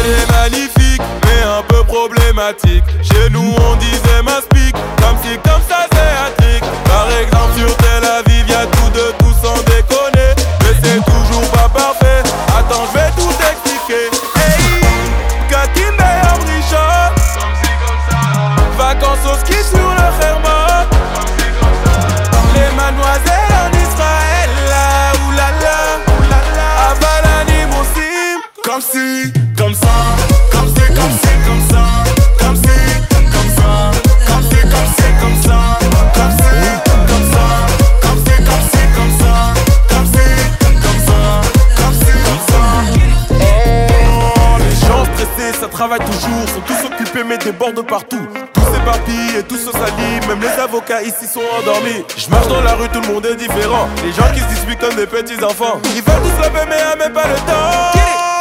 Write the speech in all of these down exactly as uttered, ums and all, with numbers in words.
Elle est magnifique, mais un peu problématique. Chez nous on disait m'aspic, comme si comme ça c'est un trick. Par exemple sur Tel Aviv y'a tout de tout sans déconner. Mais c'est toujours pas parfait, attends je vais tout expliquer. Hey, Katim Beyam Rishon, vacances au ski sur le Hermon. Les mademoiselles en Israël, là, oulala, oulala. Avalani Moussim, comme si, comme ça, comme si, comme si, comme ça, comme si, comme ça, comme si, comme si, comme ça, comme si, comme ça, comme si, comme si, comme ça, comme si, comme ça, comme si, comme ça. Oh, les gens stressés, ça travaille toujours, sont tous occupés mais débordent partout. S'éparpillent et tous se salient, même les avocats ici sont endormis. Je marche dans la rue, tout le monde est différent. Les gens qui se disputent comme des petits enfants. Ils veulent tous lever mais à même pas le temps.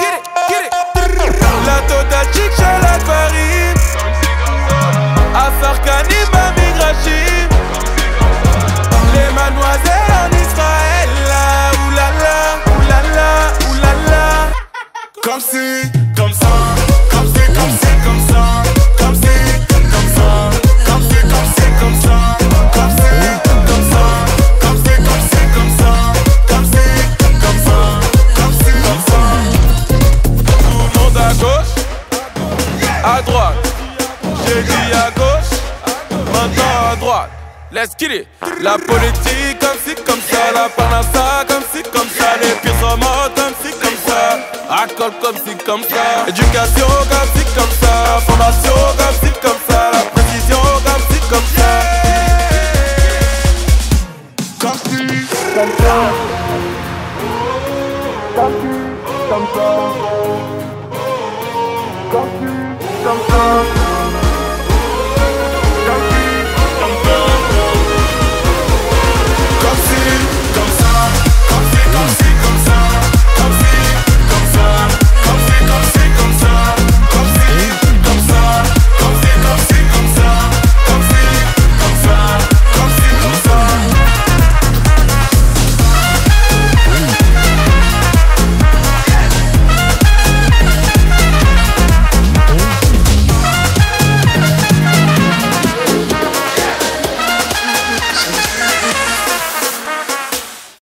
La totale chic chez la Paris. Afar Kanim, Mami Grachim. Les mademoiselles en Israël, là, oulala, oulala, oulala. Comme si, comme ça, comme si, comme si, comme ça, comme si. Comme c'est, comme c'est, comme ça, comme c'est, comme ça, comme c'est, comme c'est, comme ça, comme c'est, comme ça, comme c'est, comme ça. Tout le monde à gauche, à droite. J'ai dit à gauche, maintenant à droite. Let's get it. La politique comme ci, comme ça, la panassa comme ci, comme ça, les pires remords comme ci, comme ça, alcool comme ci, comme ça, éducation comme ci, comme ça, formation comme ci, comme ça, la précision comme ci, comme ça. Comme ci, comme ça. Comme ci, comme ça. Comme ci, comme ça.